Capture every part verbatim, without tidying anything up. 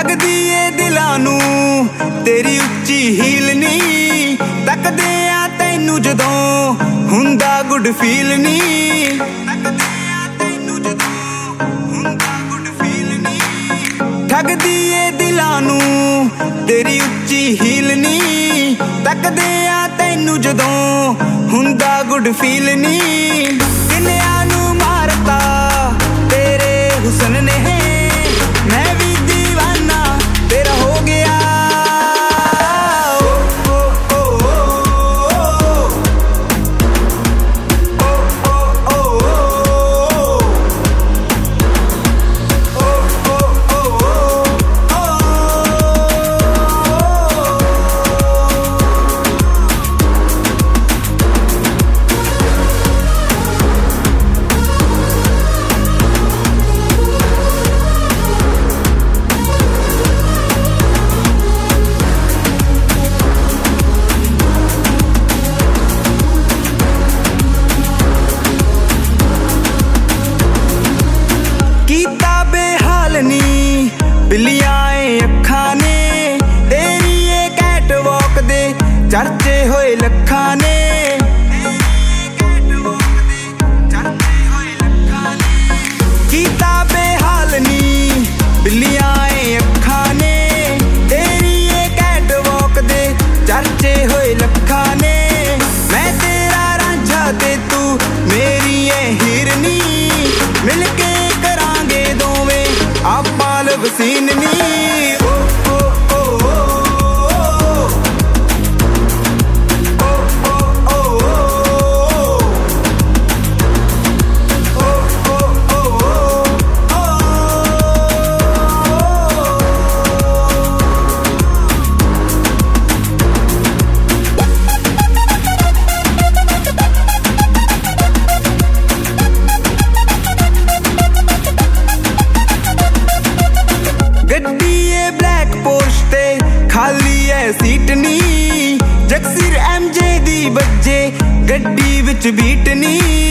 ठगदी ए दिलां नूं तेरी उच्ची हील नी तकदे आ तैनू जदों हुंदा गुड फील नी ठगदी ए दिलां नूं तेरी उच्ची हील नी तकदे आ तैनू जदों हुंदा गुड फील नी किन्नियां नूं मारता तेरे हुस्न ने मैं भी दीवाना तेरा हो गया बिल्लियां अखां ने तेरी ए कैट वॉक दे चर्चे होए लखां ने कीता बेहाल नी बिल्लियां अखां ने तेरी ए कैट वॉक दे चर्चे होए लखां ने मैं तेरा रांझा ते तू मेरी ए हिरनी मिलके करांगे दोवें आपां लवसीन नी ओ ओ ओ ओ गड्डी ए ब्लैक पोर्श ते खाली है सीट नी जगसीर एम जे दी बज्जे गड्डी विच बीट नी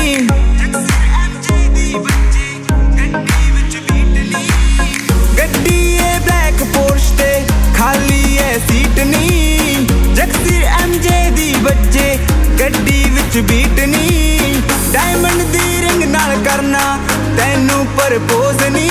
गड्डी ए ब्लैक पोर्श ते खाली है सीट नी जगसीर एम जे दी बज्जे गड्डी विच बीट नी डायमंड दी रिंग नाल करना तैनू प्रपोज नी